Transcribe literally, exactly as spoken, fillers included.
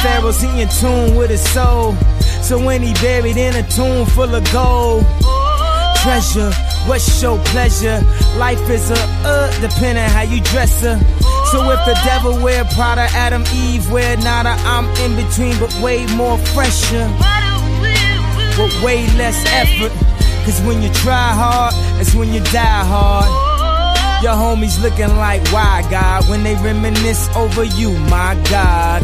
pharaohs, he in tune with his soul. So when he buried in a tomb full of gold, treasure, what's your pleasure? Life is a uh, depending how you dress her. So if the devil wear Prada, Adam, Eve wear nada, I'm in between but way more fresher, with way less effort. Cause when you try hard, that's when you die hard. Your homies looking like, why God? When they reminisce over you, my God.